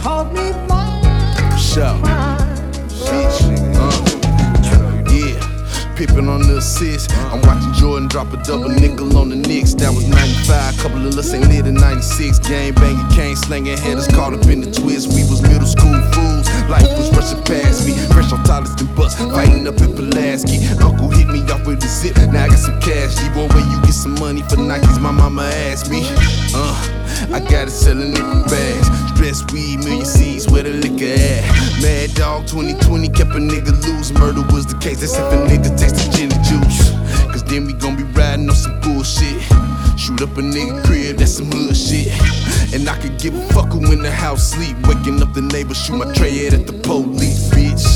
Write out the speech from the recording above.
taught me my Shout. Yeah, Pippin on the assist. I'm watching Jordan drop a double nickel on the Knicks. That was 95, couple of us ain't lit in 96. Gang banging, cane slanging, headers caught up in the twist. We was middle school fools, life was rushing past me. Fresh on toilets and bus, fighting up in Pulaski. Uncle hit me off with the zip, now I got some cash. G-boy, where you get some money for Nikes? My mama asked me. I got it selling nickel bags. Stress weed, million seeds, where the liquor at? Mad Dog 2020 kept a nigga loose. Murder was the case, that's if a nigga takes the gin and juice. Cause then we gon' be riding on some bullshit. Shoot up a nigga crib, that's some hood shit. And I could give a fuck who in the house sleep. Waking up the neighbor, shoot my tray head at the police, bitch.